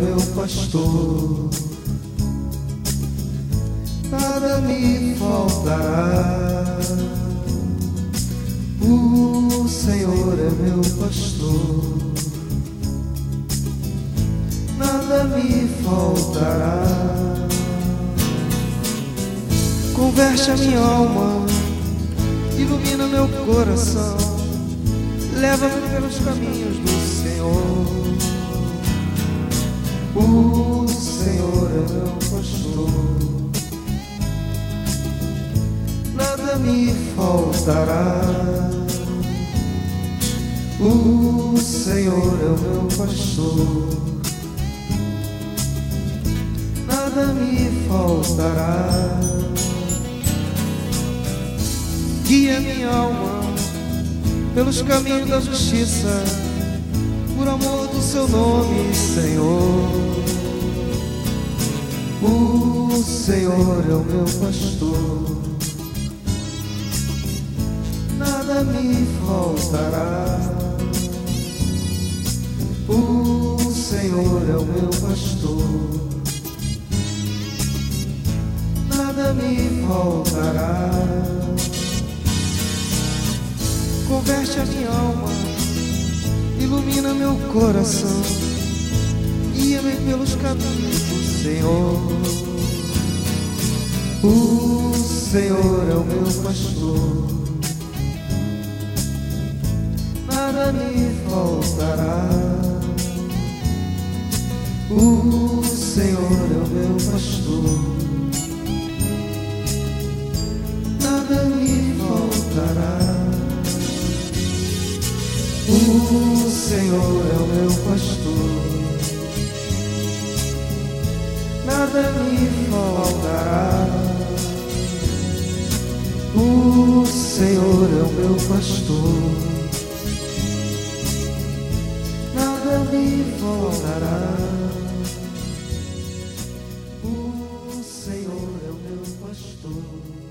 meu pastor, nada me faltará. O Senhor é meu pastor, nada me faltará. Converte a minha alma, ilumina meu coração, leva-me pelos caminhos do Senhor. O Senhor é meu pastor, nada me faltará. O Senhor é o meu pastor, nada me faltará. Guia minha alma pelos caminhos da justiça, por amor do seu nome, Senhor. O Senhor é o meu pastor, nada me faltará. O Senhor é o meu pastor, nada me faltará. Converte a minha alma, ilumina meu coração, guia-me pelos caminhos do Senhor. O Senhor é o meu pastor, nada me faltará. O Senhor é o meu pastor, nada me faltará. O Senhor é o meu pastor, nada me faltará. O Senhor é o meu pastor, nada me faltará. O Senhor é o meu pastor.